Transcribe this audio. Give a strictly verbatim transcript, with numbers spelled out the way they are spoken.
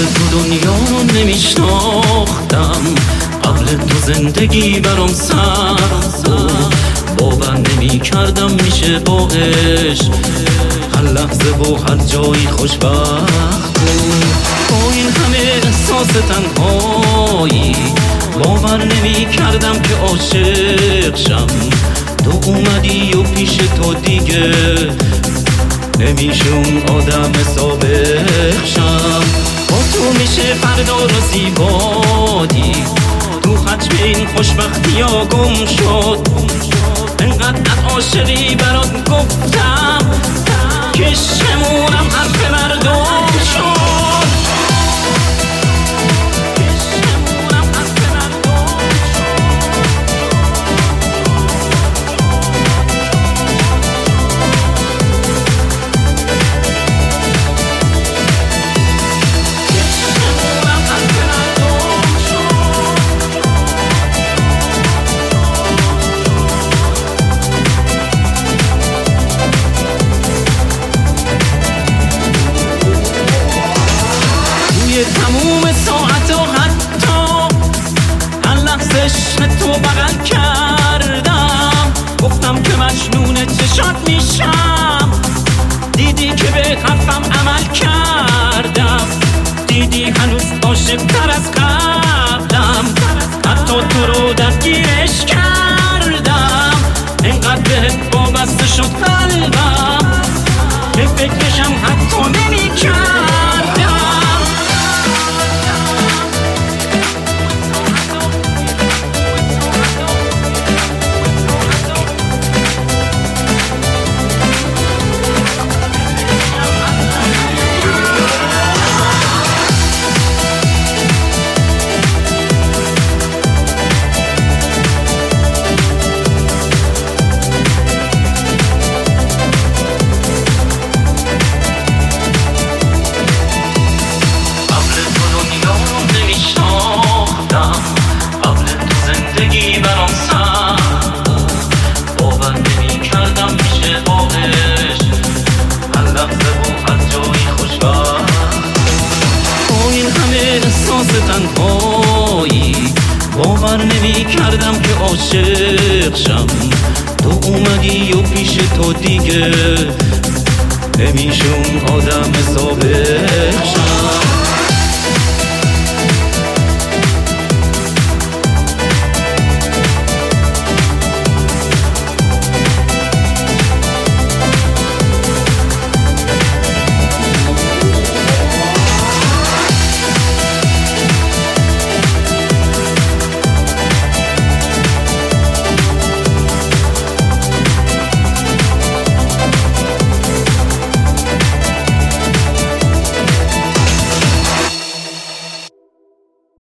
تو دنیا رو نمیشناختم، قبل تو زندگی برام سخت بود. باور نمی کردم میشه با عشق هر لحظه و هر جایی خوشبخت بود. با این همه احساس تنهایی باور نمی کردم که عاشق شم. تو اومدی و پیش تو دیگه نمیشه اون آدم سابق شم. با تو میشه فردا رو زیبایی، تو حجم این خوشبختی ها گم شد. انقدر عاشقی برات گفتم که شمونم حرف مردم شد. تموم ساعت و حتی هر لحظه عشق تو بغل کردم. گفتم که مجنون چشات میشم، دیدی که به حرفم عمل کردم. دیدی هنوز عاشق‌تر از قبلم، حتی تو رو درگیرش کردم. اینقدر بهت وابسته شد قلبم که فکرشم حتی نمی‌کردم. احساس تنهایی باور نمی کردم که عاشق شم. تو اومدی و پیش تو دیگه نمیشه اون آدم سابق شم.